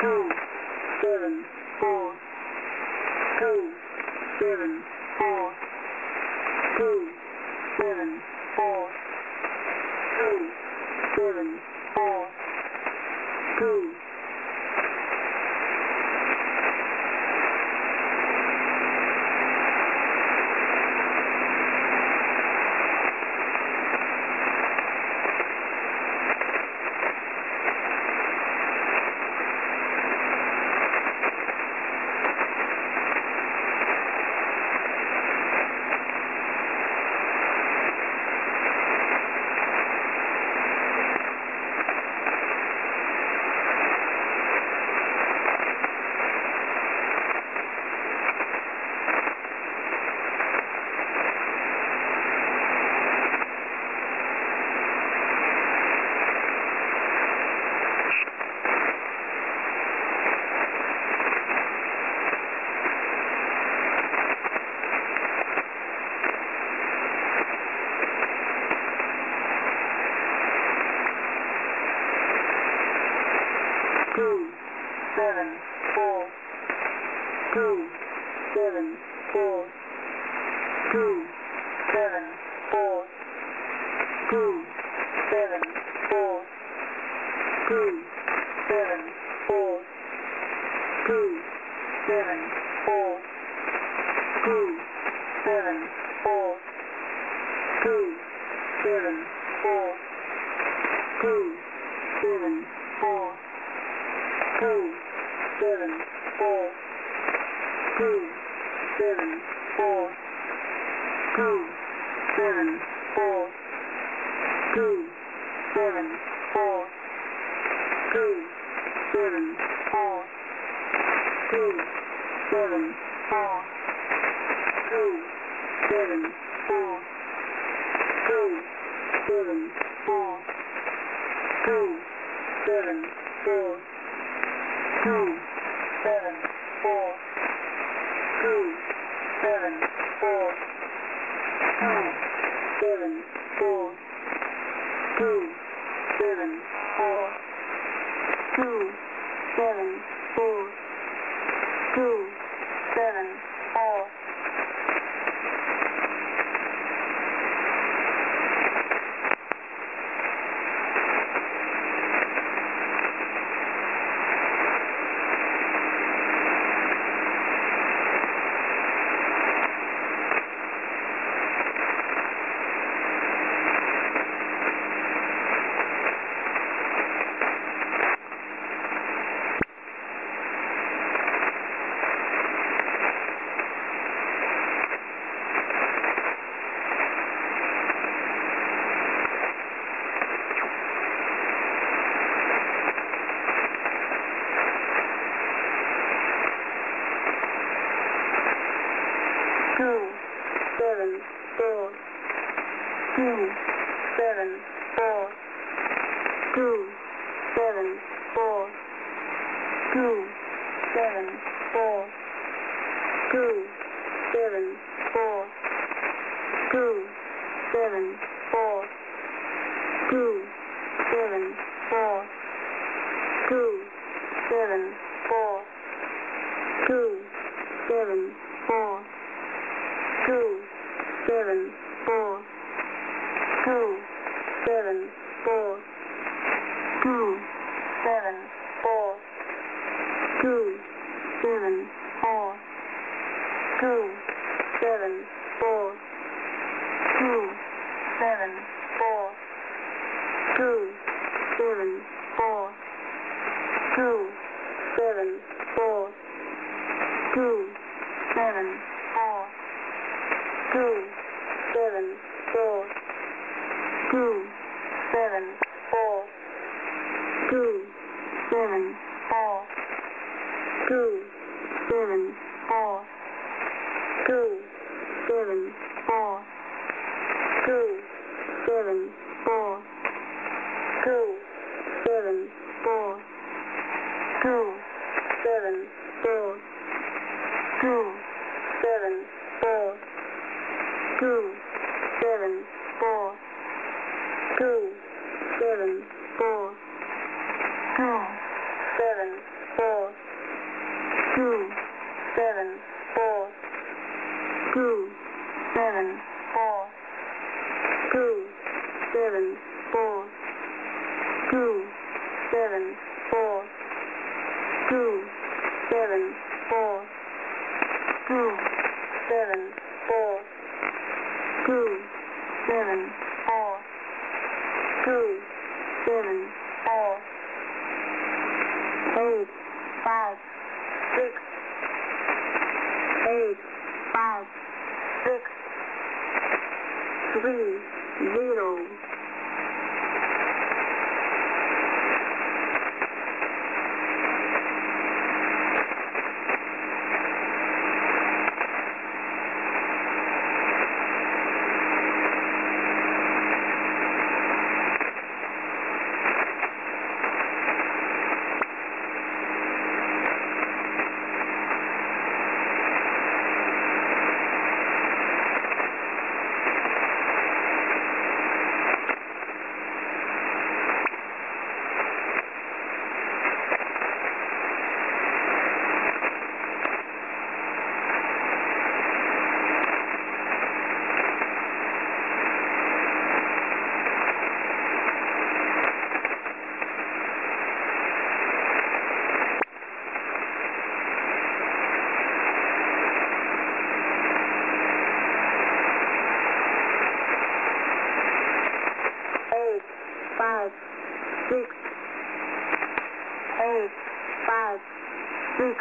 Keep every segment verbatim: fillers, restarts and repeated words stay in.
two, seven, four, two, seven, four, two, seven, four, two, seven, four, two. Two, seven, four, two, seven, four, two, seven, four, two, seven, four, two, seven, four, two, seven, four, two, seven, four, two, seven, four, two, seven, four. Two, seven, four, two, seven, four, two, seven, four, two, seven, four, two, seven, four, two, seven, four, two, seven, four, two, seven, four, two, seven, four. Two, seven, four, two, seven, four, two, seven, four, two, seven, four, two, seven, four, two, seven, four. Two, seven, four, two, seven, four, two, seven, four, two, seven, four, two, seven, four, two, seven, four, two, seven, four, two, seven, four, two, seven, four. Two, seven, four, two, seven, four, two, seven, four, two, seven, four, two, seven, four, two, seven, four, two, seven, four, two, seven, four, two, seven, four. Two, seven, four, two, seven, four, two, seven, four, two, seven, four, two, seven, four, two, seven, four, two, seven, four, two, seven, four, two, seven, four. Two, seven, four, two, seven, four, two, seven, four. seven, four, two, seven, four, two, seven, four, two, seven, four, two, seven, four, eight, five, six, eight, five, six, three, zero. Five, six, eight, five, six,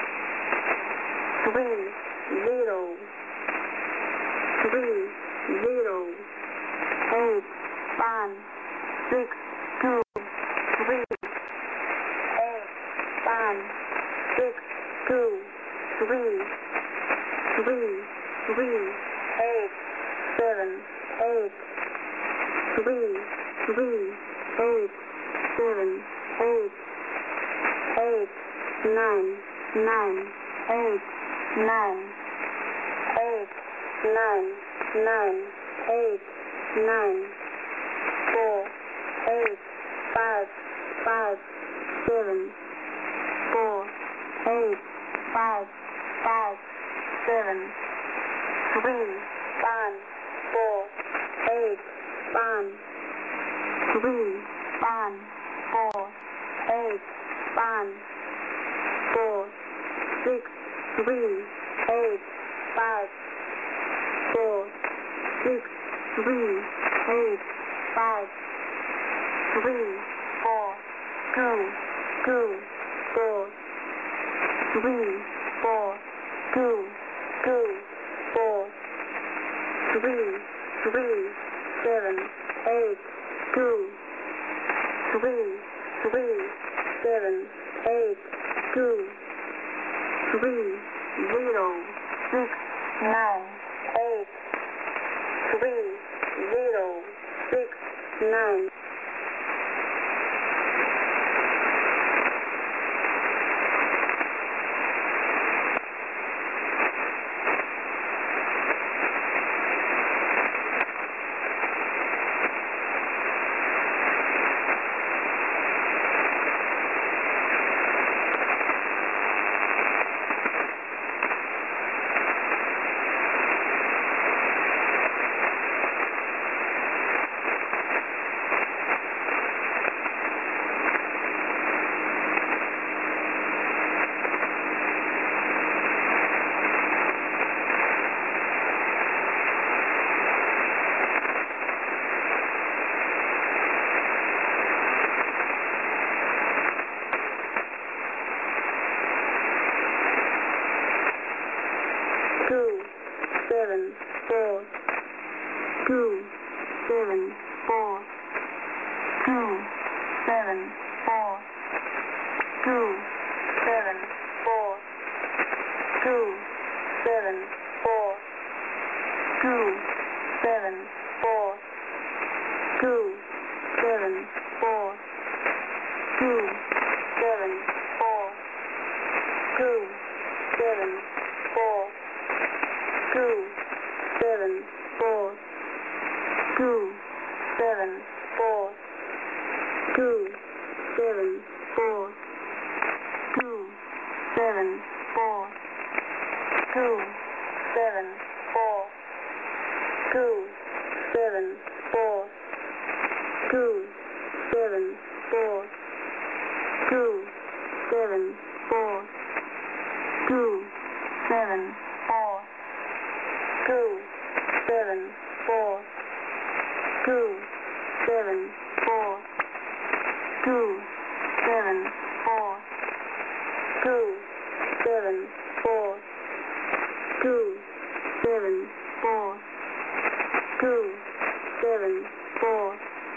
three, zero, three, zero, eight, one, six, two, three, eight, one, six, two, three, three, three, eight, seven, eight, three, three, eight, seven, eight, eight, nine, nine, eight, nine, eight, nine, nine, eight, nine, four, eight, five, five, seven, four, eight, five, five, seven, three, one, four, eight, one, three, one, four, eight, one, four, six, three, eight, five, four, six, three, eight, five, three, four, two, two, four, three, four, two, two, four, three, three, seven, eight, two, three, three, seven, eight, two, three, zero, six, nine, eight, three, zero, six, nine. Two, seven, four, two, seven, four, two, seven, four, two, seven, four, two, seven, four, two, seven, four, two, seven, four, two, seven, four, two, seven, four, two, seven, four, two, seven, four, two, seven, four, two, seven, four, two, seven, four, two, seven, four, two, seven, four, seven, four, two, seven, four, two, seven, four, two, seven, four,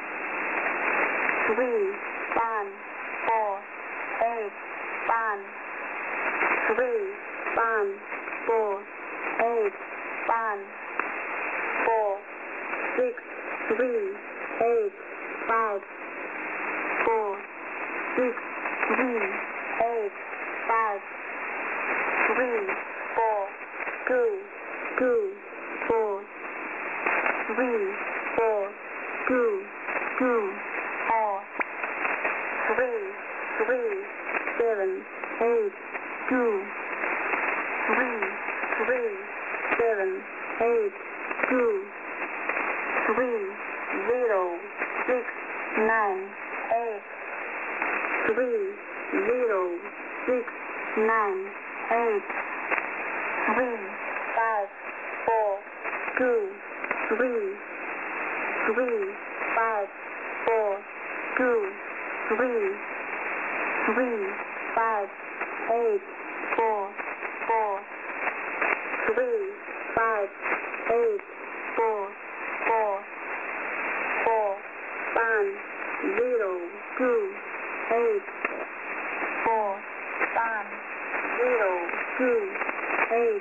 three, one, four, eight, one, three, one, four, eight, one, four, six, three, eight, five, four, six, three, eight, five, three, four, two, two, four, three, four, two, two, four, three, three, seven, eight, two, three, three, seven, eight, two, three, zero, six, nine, eight, three, zero, six, nine, eight, three, five, four, two, three, three, five, four, two, three, three, five, eight, four, four, three, five, eight, four, four, four, one, zero, two, eight, four, one, zero, two, eight,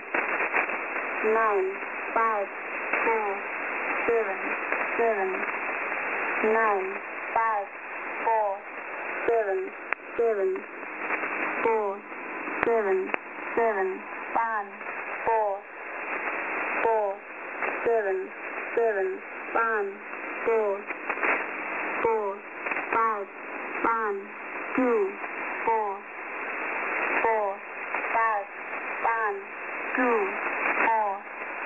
nine, five, four, seven, seven, nine, five, four, seven, seven, four, seven, seven, one, four, four, seven, seven, one, four, four, five, one, two, four, four, five, one, two, four,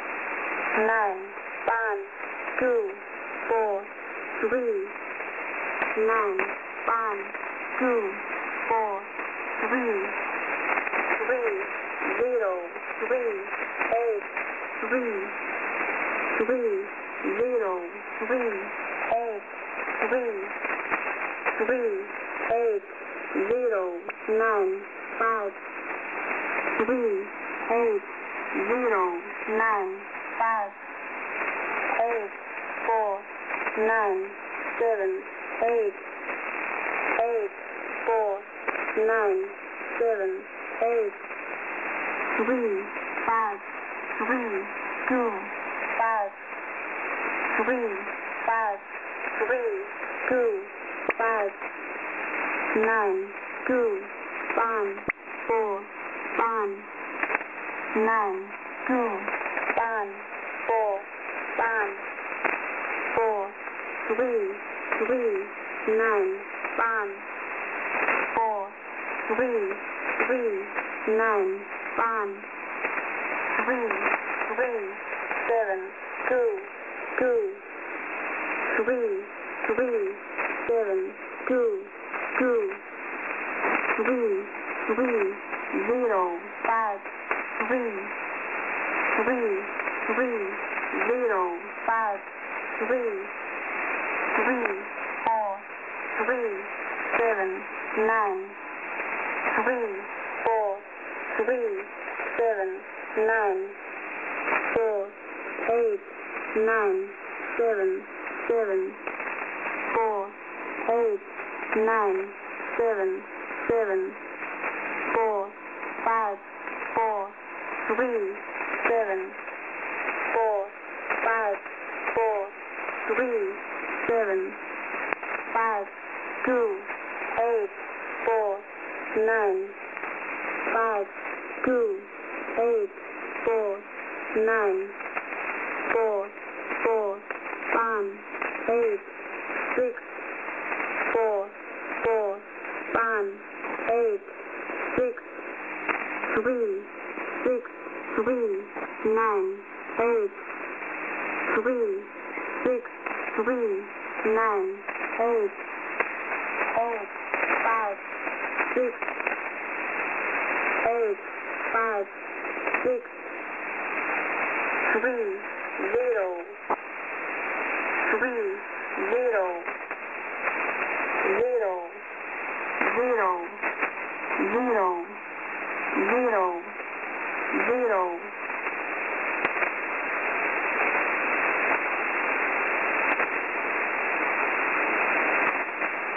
nine, one, two, four, three, nine, one, two, four, three, three, zero, three, eight, three, three, zero, three, eight, three, three, eight, zero, nine, five, three, eight, zero, nine, five, eight, four, nine, seven, eight, eight, four, nine, seven, eight, three, five, three, two, five, three, five, three, two, five, nine, two, one, four, one, nine, two, one, four, one, four, three, three, nine, one, four, three, three, nine, one, three, three, seven, two, two, three, three, seven, two, two, three, three, zero, five, three, three, three, zero, five, three, three, four, three, seven, nine, three, four, three, seven, nine, four, eight, nine, seven, seven, four, eight, nine, seven, seven, four, five, four, three, seven, four, five, four, three, seven, five, two, eight, four, nine, five, two, eight, four, nine, four, four, one, eight, six, four, four, one, eight, six, three, six, three, nine, eight, three, six, three, nine, eight, eight, five, six, eight, five, six, three, zero, three, zero, zero, zero. zero.